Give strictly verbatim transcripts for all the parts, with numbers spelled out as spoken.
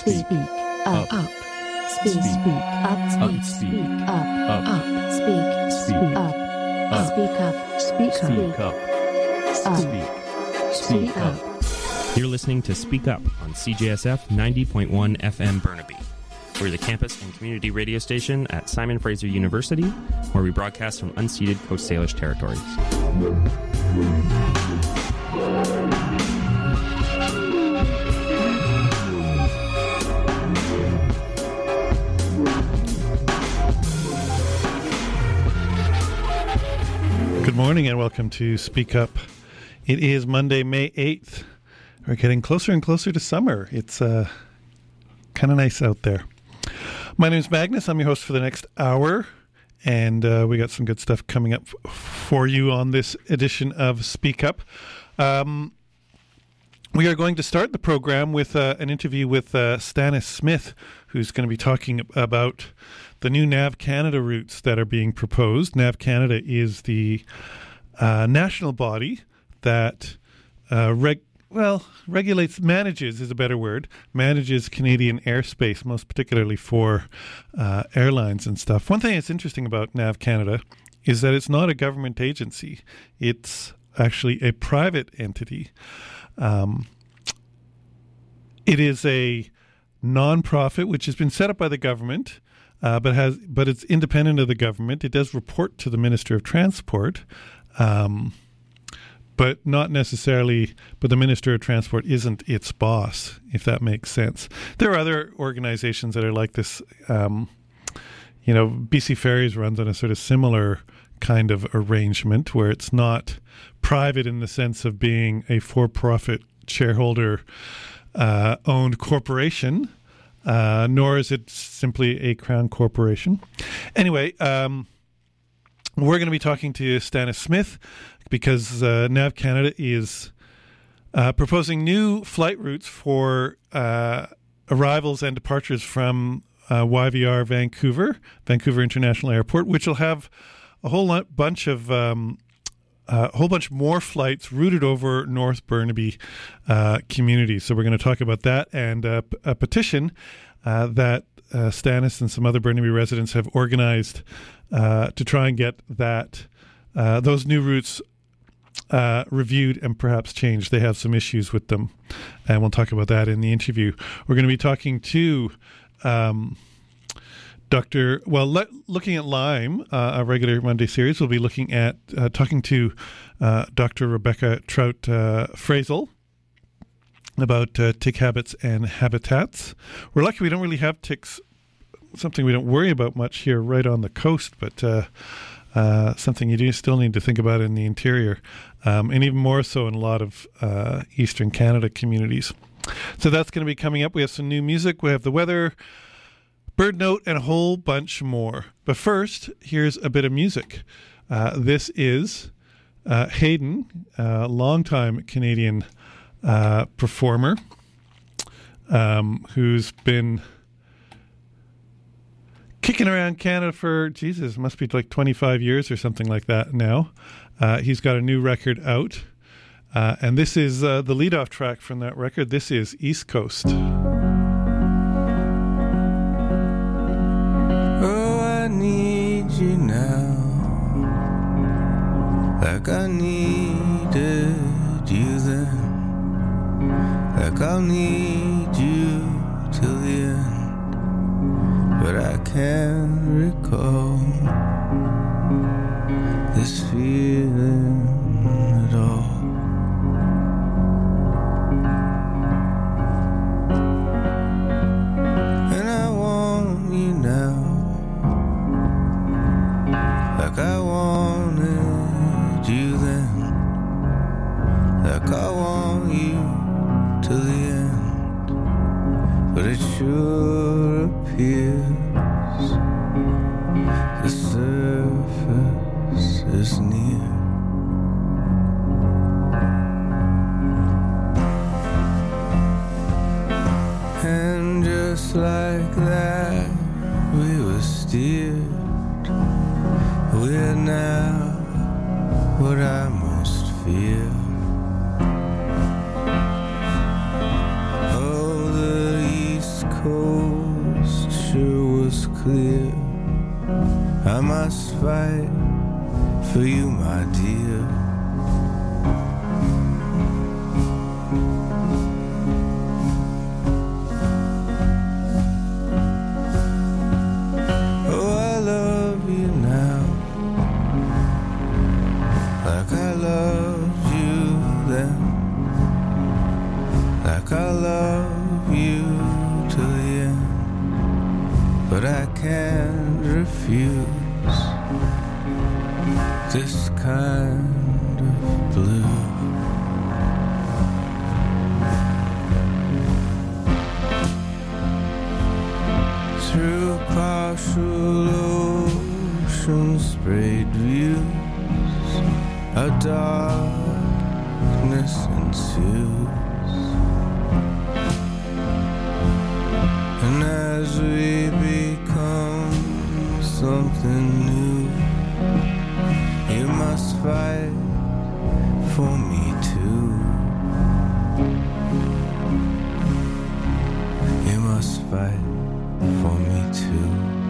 Speak up. Up. Speak. Speak up. Speak. Speak up. Up. Up. Speak. Speak up. Up. Speak up. Speak Speak up. up. Speak. Speak up. You're listening to Speak Up on C J S F ninety point one F M Burnaby. We're the campus and community radio station at Simon Fraser University, where we broadcast from unceded Coast Salish territories. Good morning and welcome to Speak Up. It is Monday, May eighth. We're getting closer and closer to summer. It's uh, kind of nice out there. My name is Magnus. I'm your host for the next hour, and uh, we got some good stuff coming up f- for you on this edition of Speak Up. Um, we are going to start the program with uh, an interview with uh, Stannis Smith, who's going to be talking about the new Nav Canada routes that are being proposed. Nav Canada is the uh, national body that uh, reg- well regulates, manages is a better word, manages Canadian airspace, most particularly for uh, airlines and stuff. One thing that's interesting about Nav Canada is that it's not a government agency. It's actually a private entity. Um, it is a non-profit which has been set up by the government. Uh, but has but it's independent of the government. It does report to the Minister of Transport, um, but not necessarily. But the Minister of Transport isn't its boss, if that makes sense. There are other organizations that are like this. Um, you know, B C Ferries runs on a sort of similar kind of arrangement where it's not private in the sense of being a for-profit shareholder uh, owned corporation. Uh, nor is it simply a Crown corporation. Anyway, um, we're going to be talking to Stannis Smith because uh, Nav Canada is uh, proposing new flight routes for uh, arrivals and departures from uh, Y V R Vancouver, Vancouver International Airport, which will have a whole lot, bunch of um, a uh, whole bunch more flights routed over North Burnaby uh, community. So we're going to talk about that and uh, p- a petition uh, that uh, Stannis and some other Burnaby residents have organized uh, to try and get that uh, those new routes uh, reviewed and perhaps changed. They have some issues with them, and we'll talk about that in the interview. We're going to be talking to Um, Doctor Well, le- looking at Lyme, uh, a regular Monday series, we'll be looking at uh, talking to uh, Doctor Rebecca Trout uh, Frazell about uh, tick habits and habitats. We're lucky we don't really have ticks, something we don't worry about much here right on the coast, but uh, uh, something you do still need to think about in the interior, um, and even more so in a lot of uh, Eastern Canada communities. So that's going to be coming up. We have some new music. We have the weather, Bird Note, and a whole bunch more. But first, here's a bit of music. Uh, this is uh, Hayden, a longtime Canadian uh, performer um, who's been kicking around Canada for, Jesus, must be like twenty-five years or something like that now. Uh, he's got a new record out. Uh, and this is uh, the lead-off track from that record. This is East Coast. You now, like I needed you then, like I'll need you till the end, but I can't recall this feeling at all. And I want you now, like I wanted you then, like I want you till the end, but it sure appears the surface is near. And just like that we were steered, we're now what I most fear. Oh, the East Coast I must fight for you, my dear. Oh, I love you now, like I loved you then, like I love you till the end. But I can't refuse this kind of blue. Through partial ocean-sprayed views, a darkness ensues. And as we become something new, you must fight for me too. You must fight for me too.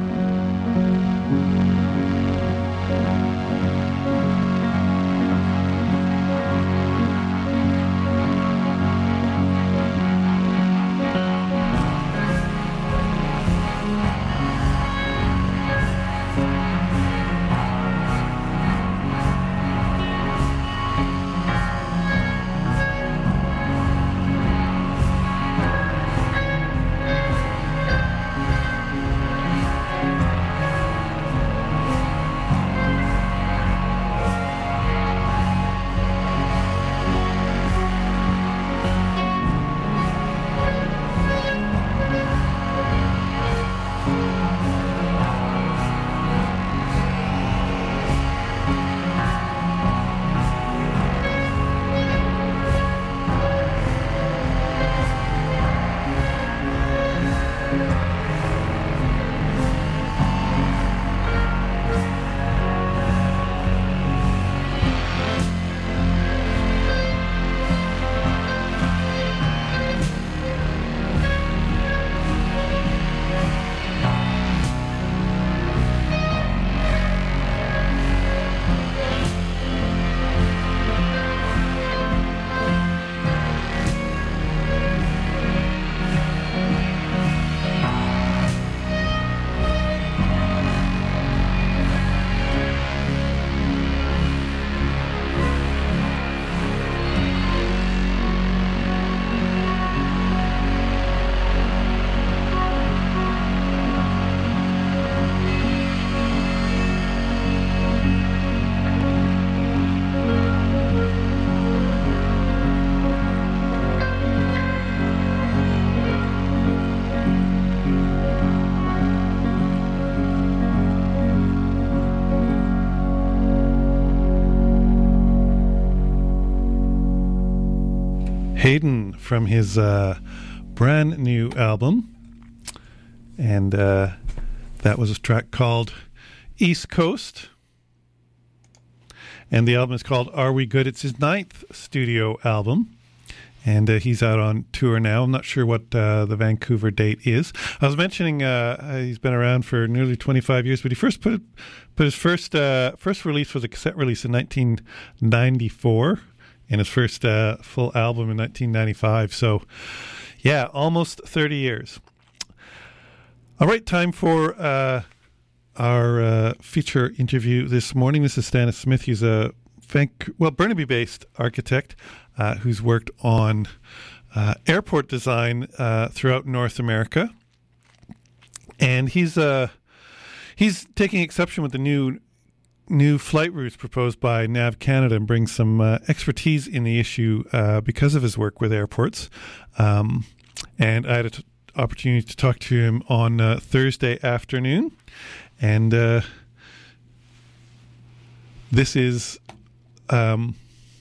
Hayden from his uh, brand new album, and uh, that was a track called East Coast, and the album is called Are We Good? It's his ninth studio album, and uh, he's out on tour now. I'm not sure what uh, the Vancouver date is. I was mentioning uh, he's been around for nearly twenty-five years, but he first put it, put his first uh, first release was a cassette release in nineteen ninety-four. And his first uh, full album in nineteen ninety-five. So, yeah, almost thirty years. All right, time for uh, our uh, feature interview this morning. This is Stannis Smith. He's a Vanc- well Burnaby-based architect uh, who's worked on uh, airport design uh, throughout North America. And he's uh, he's taking exception with the new new flight routes proposed by Nav Canada and brings some uh, expertise in the issue uh, because of his work with airports. Um, and I had an t- opportunity to talk to him on uh, Thursday afternoon. And uh, this is um,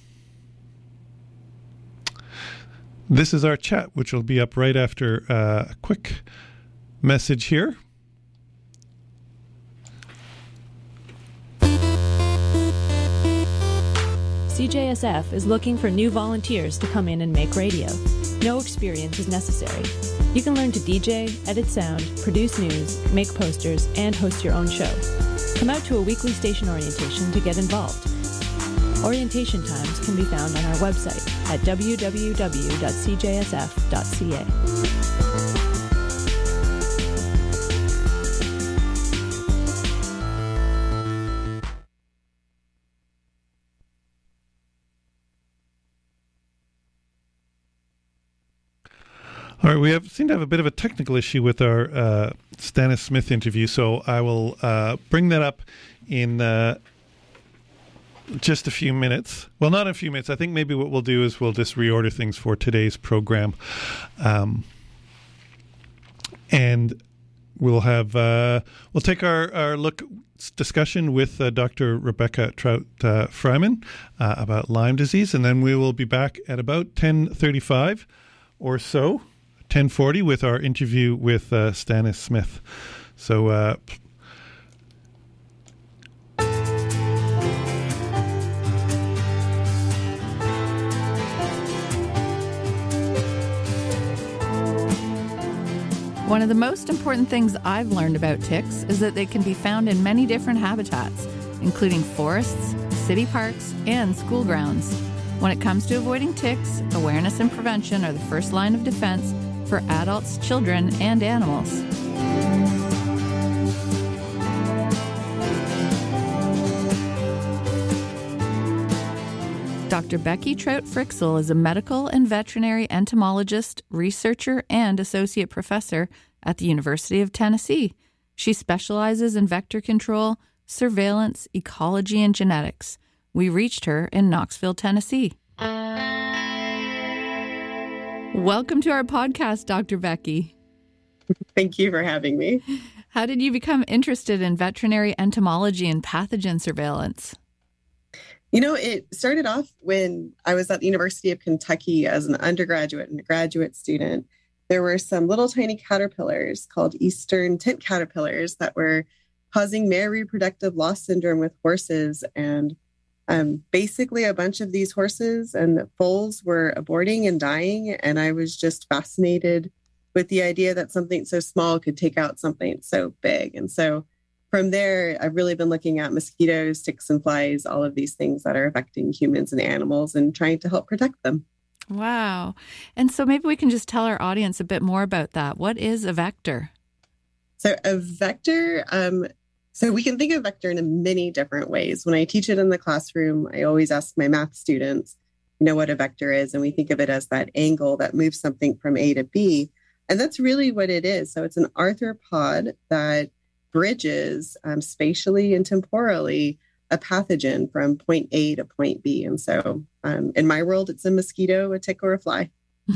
this is our chat, which will be up right after uh, a quick message here. C J S F is looking for new volunteers to come in and make radio. No experience is necessary. You can learn to D J, edit sound, produce news, make posters, and host your own show. Come out to a weekly station orientation to get involved. Orientation times can be found on our website at w w w dot c j s f dot c a. All right, we have seem to have a bit of a technical issue with our uh, Stannis Smith interview, so I will uh, bring that up in uh, just a few minutes. Well, not in a few minutes. I think maybe what we'll do is we'll just reorder things for today's program, um, and we'll have uh, we'll take our, our look discussion with uh, Doctor Rebecca Trout uh, Fryman uh, about Lyme disease, and then we will be back at about ten thirty-five or so. ten forty with our interview with uh, Stannis Smith. So, uh, one of the most important things I've learned about ticks is that they can be found in many different habitats, including forests, city parks, and school grounds. When it comes to avoiding ticks, awareness and prevention are the first line of defense for adults, children, and animals. Doctor Becky Trout Frixell is a medical and veterinary entomologist, researcher, and associate professor at the University of Tennessee. She specializes in vector control, surveillance, ecology, and genetics. We reached her in Knoxville, Tennessee. Welcome to our podcast, Doctor Becky. Thank you for having me. How did you become interested in veterinary entomology and pathogen surveillance? You know, it started off when I was at the University of Kentucky as an undergraduate and a graduate student. There were some little tiny caterpillars called eastern tent caterpillars that were causing male reproductive loss syndrome with horses. And Um, basically, a bunch of these horses and foals were aborting and dying, and I was just fascinated with the idea that something so small could take out something so big. And so from there, I've really been looking at mosquitoes, ticks, and flies, all of these things that are affecting humans and animals, and trying to help protect them. Wow. And so maybe we can just tell our audience a bit more about that. What is a vector? So a vector... Um, So we can think of vector in many different ways. When I teach it in the classroom, I always ask my math students, you know, what a vector is. And we think of it as that angle that moves something from A to B. And that's really what it is. So it's an arthropod that bridges um, spatially and temporally a pathogen from point A to point B. And so um, in my world, it's a mosquito, a tick, or a fly.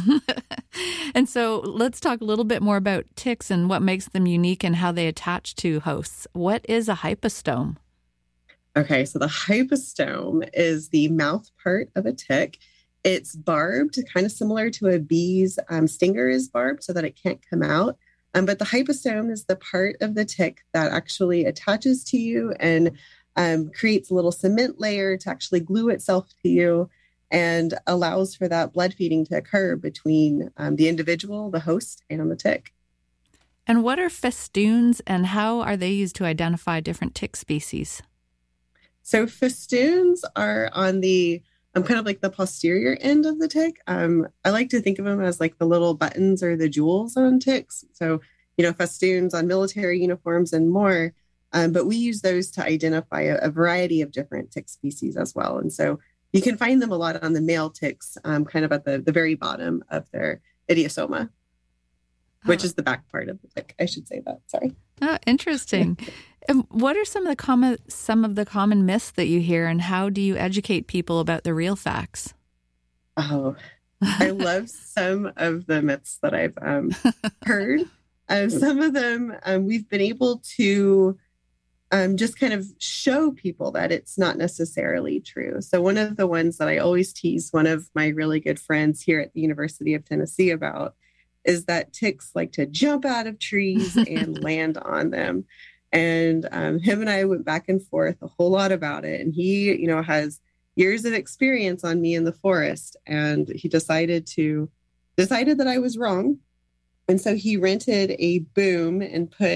And so let's talk a little bit more about ticks and what makes them unique and how they attach to hosts. What is a hypostome? Okay, so the hypostome is the mouth part of a tick. It's barbed, kind of similar to a bee's um, stinger is barbed so that it can't come out. Um, but the hypostome is the part of the tick that actually attaches to you and um, creates a little cement layer to actually glue itself to you, and allows for that blood feeding to occur between um, the individual, the host, and the tick. And what are festoons, and how are they used to identify different tick species? So festoons are on the, um, kind of like the posterior end of the tick. Um, I like to think of them as like the little buttons or the jewels on ticks. So, you know, festoons on military uniforms and more. Um, but we use those to identify a, a variety of different tick species as well. And so you can find them a lot on the male ticks, um, kind of at the, the very bottom of their idiosoma, which oh. is the back part of the tick. I should say that. Sorry. Oh, interesting. And what are some of the common some of the common myths that you hear, and how do you educate people about the real facts? Oh, I love some of the myths that I've um, heard. Uh, some of them um, we've been able to Um, just kind of show people that it's not necessarily true. So one of the ones that I always tease one of my really good friends here at the University of Tennessee about is that ticks like to jump out of trees and land on them. And um, him and I went back and forth a whole lot about it. And he, you know, has years of experience on me in the forest. And he decided to, decided that I was wrong. And so he rented a boom and put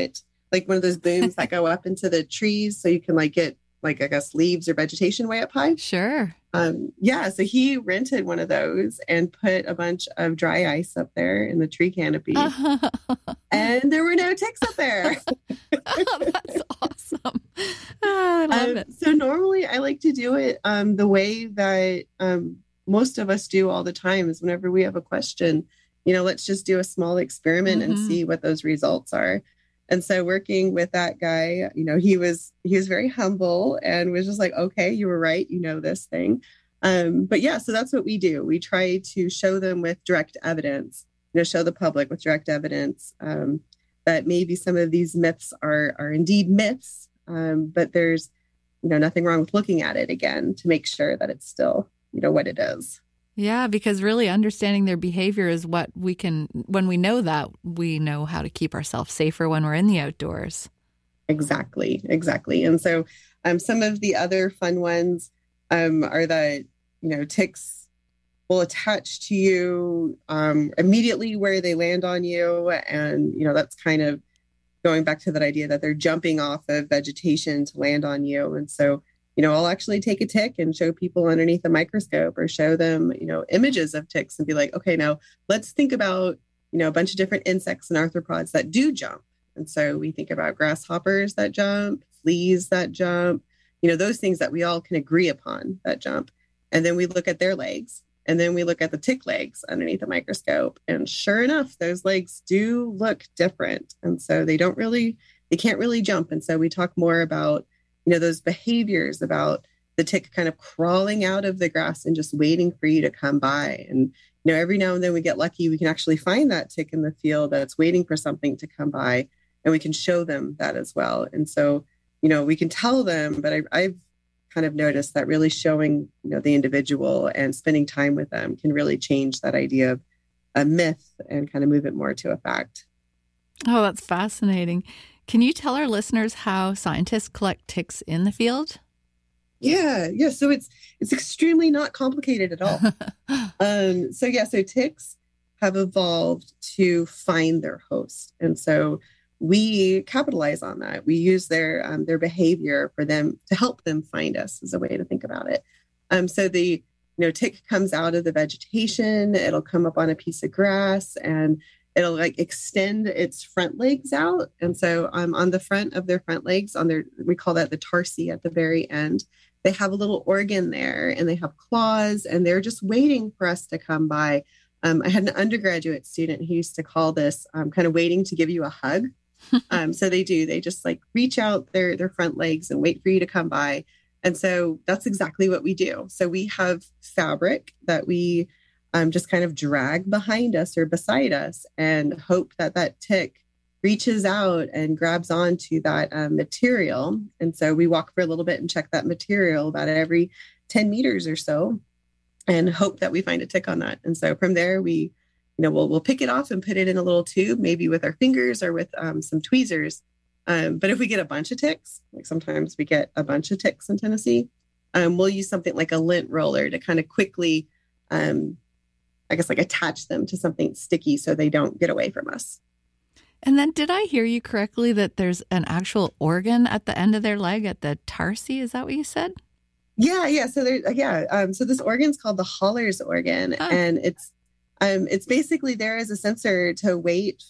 like one of those booms that go up into the trees so you can like get like, I guess, leaves or vegetation way up high. Sure. Um, yeah. So he rented one of those and put a bunch of dry ice up there in the tree canopy. And there were no ticks up there. Oh, that's awesome. Oh, I love um, it. So normally I like to do it um, the way that um, most of us do all the time is whenever we have a question, you know, let's just do a small experiment Mm-hmm. and see what those results are. And so working with that guy, you know, he was, he was very humble and was just like, okay, you were right. You know, this thing. Um, but yeah, so that's what we do. We try to show them with direct evidence, you know, show the public with direct evidence um, that maybe some of these myths are, are indeed myths. Um, but there's, you know, nothing wrong with looking at it again to make sure that it's still, you know, what it is. Yeah, because really understanding their behavior is what we can, when we know that, we know how to keep ourselves safer when we're in the outdoors. Exactly, exactly. And so um, some of the other fun ones um, are that, you know, ticks will attach to you um, immediately where they land on you. And, you know, that's kind of going back to that idea that they're jumping off of vegetation to land on you. And so, you know, I'll actually take a tick and show people underneath a microscope or show them, you know, images of ticks and be like, okay, now let's think about, you know, a bunch of different insects and arthropods that do jump. And so we think about grasshoppers that jump, fleas that jump, you know, those things that we all can agree upon that jump. And then we look at their legs and then we look at the tick legs underneath a microscope. And sure enough, those legs do look different. And so they don't really, they can't really jump. And so we talk more about, you know, those behaviors about the tick kind of crawling out of the grass and just waiting for you to come by. And, you know, every now and then we get lucky, we can actually find that tick in the field that's waiting for something to come by, and we can show them that as well. And so, you know, we can tell them, but I, I've kind of noticed that really showing, you know, the individual and spending time with them can really change that idea of a myth and kind of move it more to a fact. Oh, that's fascinating. Can you tell our listeners how scientists collect ticks in the field? Yeah, yeah. So it's it's extremely not complicated at all. um, so yeah, so ticks have evolved to find their host, and so we capitalize on that. We use their um, their behavior for them to help them find us, is a way to think about it. Um, so the you know tick comes out of the vegetation. It'll come up on a piece of grass and it'll like extend its front legs out. And so um, on the front of their front legs, on their, we call that the tarsi at the very end, they have a little organ there and they have claws and they're just waiting for us to come by. Um, I had an undergraduate student who used to call this um, kind of waiting to give you a hug. um, so they do, they just like reach out their, their front legs and wait for you to come by. And so that's exactly what we do. So we have fabric that we Um, just kind of drag behind us or beside us and hope that that tick reaches out and grabs onto that um, material. And so we walk for a little bit and check that material about every ten meters or so and hope that we find a tick on that. And so from there, we, you know, we'll, we'll pick it off and put it in a little tube, maybe with our fingers or with um, some tweezers. Um, but if we get a bunch of ticks, like sometimes we get a bunch of ticks in Tennessee, um, we'll use something like a lint roller to kind of quickly, um, I guess, like attach them to something sticky so they don't get away from us. And then did I hear you correctly that there's an actual organ at the end of their leg at the tarsi? Is that what you said? Yeah, yeah. So there, yeah. Um, so this organ's called the Haller's organ, oh. and it's um, it's basically there as a sensor to wait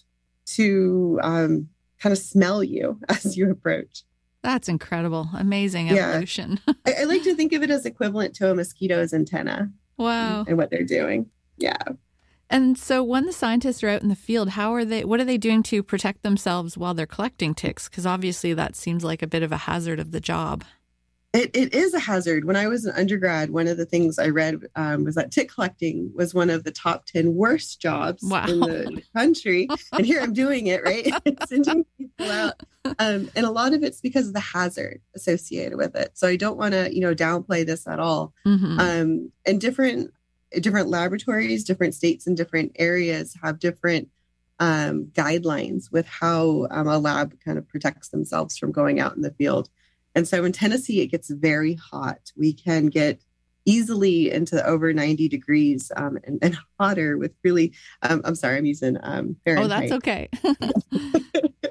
to um, kind of smell you as you approach. That's incredible. Amazing evolution. Yeah. I, I like to think of it as equivalent to a mosquito's antenna. Wow. And, and what they're doing. Yeah. And so when the scientists are out in the field, how are they, what are they doing to protect themselves while they're collecting ticks? Because obviously that seems like a bit of a hazard of the job. It, it is a hazard. When I was an undergrad, one of the things I read um, was that tick collecting was one of the top ten worst jobs wow. in the country. And here I'm doing it, right? Sending people out. Um, and a lot of it's because of the hazard associated with it. So I don't want to, you know, downplay this at all. Mm-hmm. Um, and different different laboratories, different states and different areas have different um, guidelines with how um, a lab kind of protects themselves from going out in the field. And so in Tennessee, it gets very hot. We can get easily into over ninety degrees um, and, and hotter with really, um, I'm sorry, I'm using um, Fahrenheit. Oh, that's okay.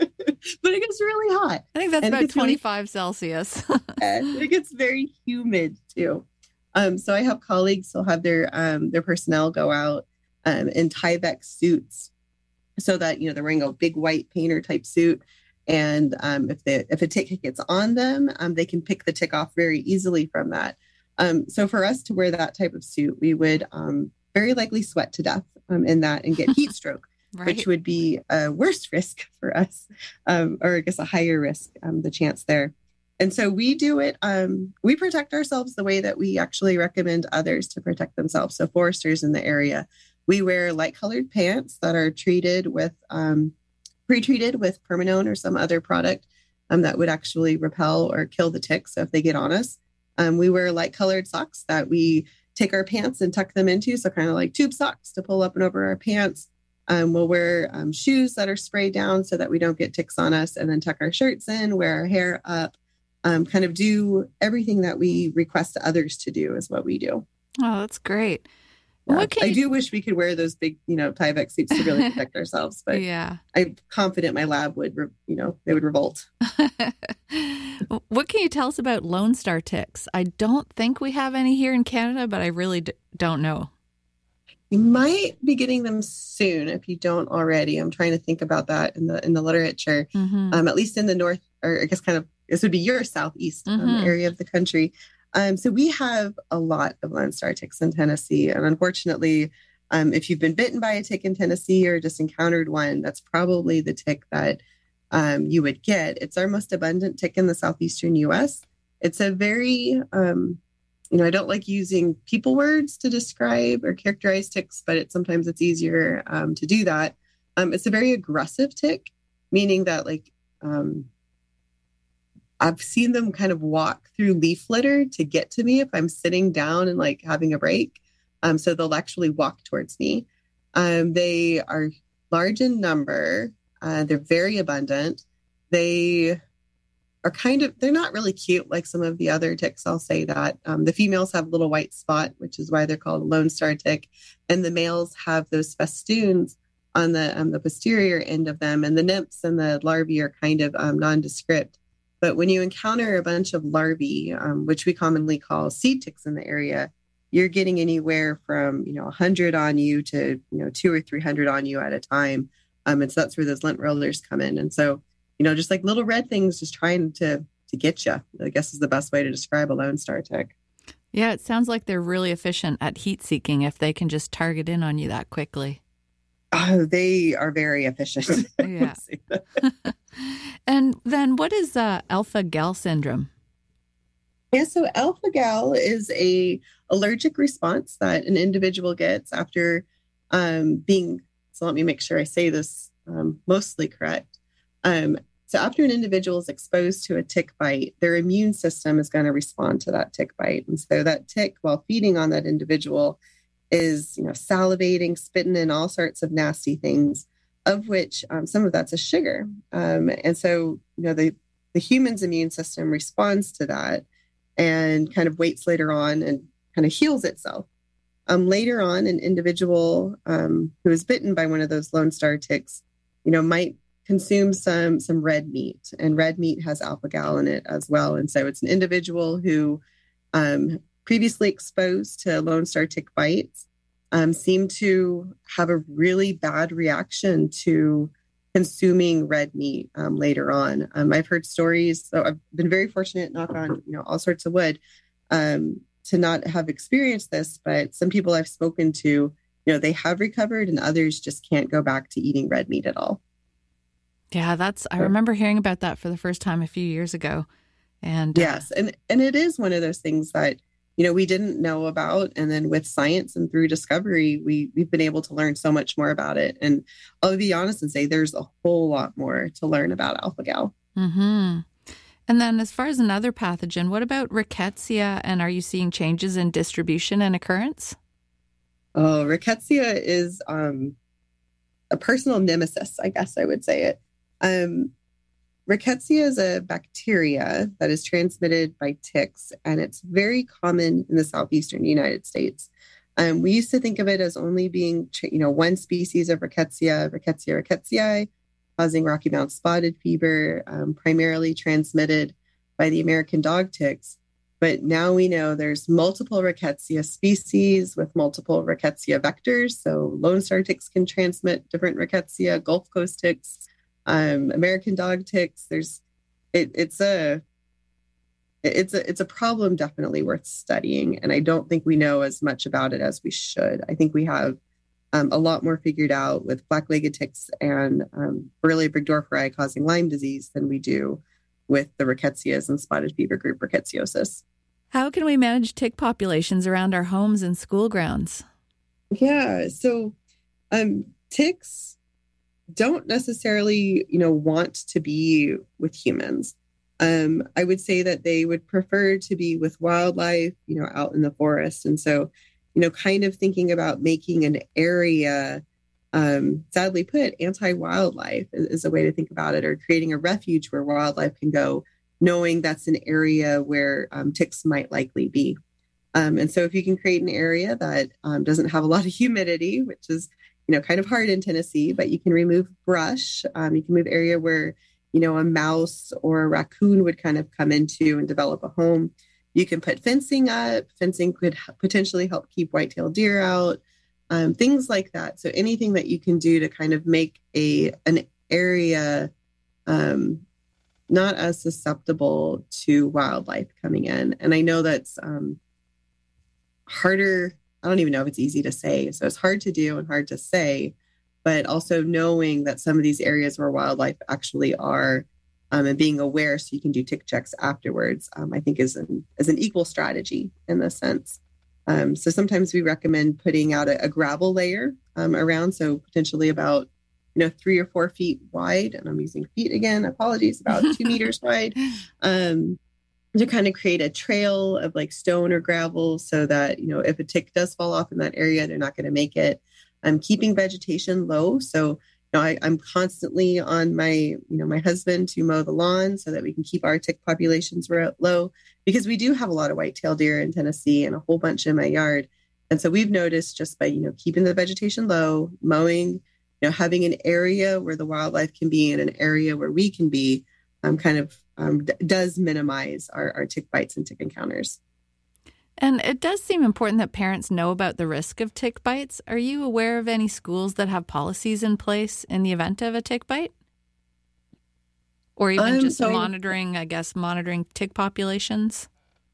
but it gets really hot. I think that's And it about gets really- twenty-five Celsius. and it gets very humid too. Um, so I have colleagues who'll have their um, their personnel go out um, in Tyvek suits, so that you know they're wearing a big white painter type suit, and um, if the if a tick gets on them, um, they can pick the tick off very easily from that. Um, so for us to wear that type of suit, we would um, very likely sweat to death um, in that and get heat stroke, Right. which would be a worse risk for us, um, or I guess a higher risk, um, the chance there. And so we do it, um, we protect ourselves the way that we actually recommend others to protect themselves. So foresters in the area, we wear light colored pants that are treated with, um, pre-treated with Permanone or some other product um, that would actually repel or kill the ticks. So if they get on us, um, we wear light colored socks that we take our pants and tuck them into. So kind of like tube socks to pull up and over our pants. Um, we'll wear um, shoes that are sprayed down so that we don't get ticks on us, and then tuck our shirts in, wear our hair up. Um, kind of do everything that we request others to do is what we do. Oh, that's great. Yeah. What can I you... do wish we could wear those big, you know, Tyvek suits to really protect ourselves, but yeah. I'm confident my lab would, re- you know, they would revolt. What can you tell us about Lone Star ticks? I don't think we have any here in Canada, but I really d- don't know. You might be getting them soon if you don't already. I'm trying to think about that in the in the literature, Mm-hmm. um, at least in the north, or I guess kind of this would be your southeast um, Mhm. area of the country. Um, so we have a lot of Lone Star ticks in Tennessee, and unfortunately, um, if you've been bitten by a tick in Tennessee or just encountered one, that's probably the tick that um, you would get. It's our most abundant tick in the southeastern U S. It's a very um, you know, I don't like using people words to describe or characterize ticks, but it sometimes it's easier um, to do that. Um, it's a very aggressive tick, meaning that like um, I've seen them kind of walk through leaf litter to get to me if I'm sitting down and like having a break. Um, so they'll actually walk towards me. Um, they are large in number. Uh, they're very abundant. They are kind of, they're not really cute like some of the other ticks, I'll say that. Um, the females have a little white spot, which is why they're called Lone Star tick. And the males have those festoons on the um, the posterior end of them. And the nymphs and the larvae are kind of um, nondescript. But when you encounter a bunch of larvae, um, which we commonly call seed ticks in the area, you're getting anywhere from, you know, one hundred on you to, you know, two or three hundred on you at a time. Um, and so that's where those lint rollers come in. And so, you know, just like little red things just trying to to get you, I guess is the best way to describe a Lone Star tick. Yeah, it sounds like they're really efficient at heat seeking if they can just target in on you that quickly. Oh, they are very efficient. Yeah. And then what is uh, alpha-gal syndrome? Yeah, so alpha-gal is a allergic response that an individual gets after um, being, so let me make sure I say this um, mostly correct. Um, so after an individual is exposed to a tick bite, their immune system is going to respond to that tick bite. And so that tick, while feeding on that individual, is, you know, salivating, spitting in all sorts of nasty things, of which um, some of that's a sugar. Um, and so, you know, the, the human's immune system responds to that and kind of waits later on and kind of heals itself. Um, later on, an individual um, who is bitten by one of those Lone Star ticks, you know, might consume some some red meat, and red meat has alpha-gal in it as well. And so it's an individual who um, previously exposed to Lone Star tick bites um, seemed to have a really bad reaction to consuming red meat um, later on. Um, I've heard stories, so I've been very fortunate, knock on, you know, all sorts of wood, um, to not have experienced this, but some people I've spoken to, you know, they have recovered and others just can't go back to eating red meat at all. Yeah, that's, I remember hearing about that for the first time a few years ago. And uh, yes, and, and it is one of those things that, you know, we didn't know about. And then with science and through discovery, we, we've been able to learn so much more about it. And I'll be honest and say there's a whole lot more to learn about alpha-gal. Mm-hmm. And then as far as another pathogen, what about rickettsia? And are you seeing changes in distribution and occurrence? Oh, rickettsia is um, a personal nemesis, I guess I would say it. Um, Rickettsia is a bacteria that is transmitted by ticks, and it's very common in the southeastern United States. Um, we used to think of it as only being, you know, one species of Rickettsia, Rickettsia rickettsii, causing Rocky Mountain spotted fever, um, primarily transmitted by the American dog ticks. But now we know there's multiple rickettsia species with multiple rickettsia vectors. So Lone Star ticks can transmit different rickettsia, Gulf Coast ticks, um, American dog ticks. There's it, it's a it's a it's a problem definitely worth studying, and I don't think we know as much about it as we should. I think we have um, a lot more figured out with black-legged ticks and um, Borrelia burgdorferi causing Lyme disease than we do with the rickettsias and spotted fever group rickettsiosis. How can we manage tick populations around our homes and school grounds? Yeah, so um, ticks don't necessarily, you know, want to be with humans. Um, I would say that they would prefer to be with wildlife, you know, out in the forest. And so, you know, kind of thinking about making an area, um, sadly put, anti-wildlife is, is a way to think about it, or creating a refuge where wildlife can go, knowing that's an area where um, ticks might likely be. Um, and so if you can create an area that um, doesn't have a lot of humidity, which is, you know, kind of hard in Tennessee, but you can remove brush, um, you can move area where, you know, a mouse or a raccoon would kind of come into and develop a home. You can put fencing up. Fencing could potentially help keep white-tailed deer out, um, things like that. So anything that you can do to kind of make a an area um, not as susceptible to wildlife coming in. And I know that's um, harder. I don't even know if it's easy to say. So it's hard to do and hard to say, but also knowing that some of these areas where wildlife actually are um, and being aware so you can do tick checks afterwards, um, I think is an, is an equal strategy in this sense. Um, so sometimes we recommend putting out a, a gravel layer um, around, so potentially about you know, three or four feet wide, and I'm using feet again, apologies, about two meters wide, um, to kind of create a trail of like stone or gravel so that, you know, if a tick does fall off in that area, they're not going to make it. I'm keeping vegetation low. So, you know, I, I'm constantly on my, you know, my husband to mow the lawn so that we can keep our tick populations low, because we do have a lot of white-tailed deer in Tennessee and a whole bunch in my yard. And so we've noticed just by, you know, keeping the vegetation low, mowing, you know, having an area where the wildlife can be and an area where we can be um, kind of um, d- does minimize our, our tick bites and tick encounters. And it does seem important that parents know about the risk of tick bites. Are you aware of any schools that have policies in place in the event of a tick bite? Or even um, just so monitoring, I guess, monitoring tick populations?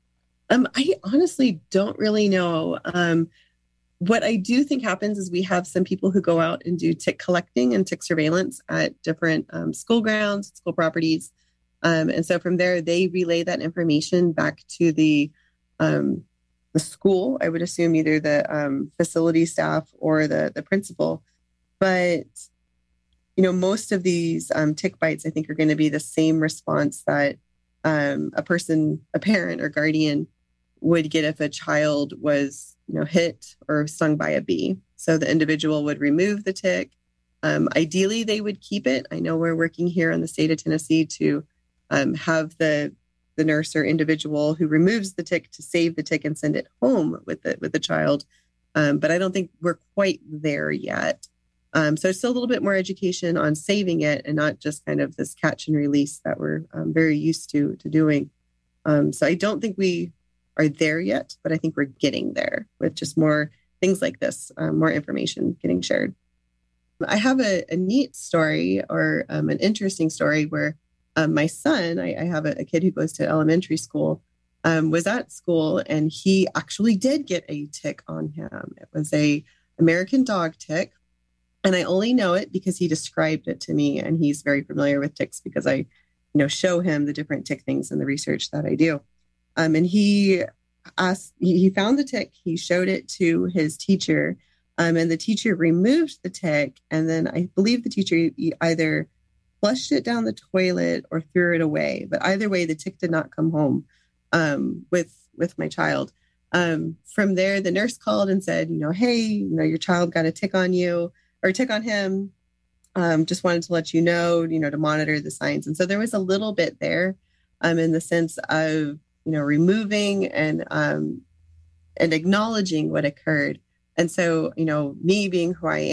Um, I honestly don't really know. Um, What I do think happens is we have some people who go out and do tick collecting and tick surveillance at different um, school grounds, school properties. Um, and so from there, they relay that information back to the um, the school. I would assume either the um, facility staff or the, the principal. But, you know, most of these um, tick bites, I think, are going to be the same response that um, a person, a parent or guardian would get if a child was, you know, hit or stung by a bee. So the individual would remove the tick. Um, ideally, they would keep it. I know we're working here in the state of Tennessee to um, have the the nurse or individual who removes the tick to save the tick and send it home with the with the child. Um, but I don't think we're quite there yet. Um, so it's still a little bit more education on saving it and not just kind of this catch and release that we're um, very used to to doing. Um, so I don't think we are there yet, but I think we're getting there with just more things like this, um, more information getting shared. I have a, a neat story or um, an interesting story where um, my son, I, I have a, a kid who goes to elementary school, um, was at school and he actually did get a tick on him. It was a American dog tick. And I only know it because he described it to me, and he's very familiar with ticks because I, you know, show him the different tick things in the research that I do. Um, and he asked, he found the tick, he showed it to his teacher, um, and the teacher removed the tick. And then I believe the teacher either flushed it down the toilet or threw it away. But either way, the tick did not come home um, with, with my child. Um, from there, the nurse called and said, you know, hey, you know, your child got a tick on you or tick on him. Um, just wanted to let you know, you know, to monitor the signs. And so there was a little bit there um, in the sense of, you know, removing and um, and acknowledging what occurred. And so, you know, me being who I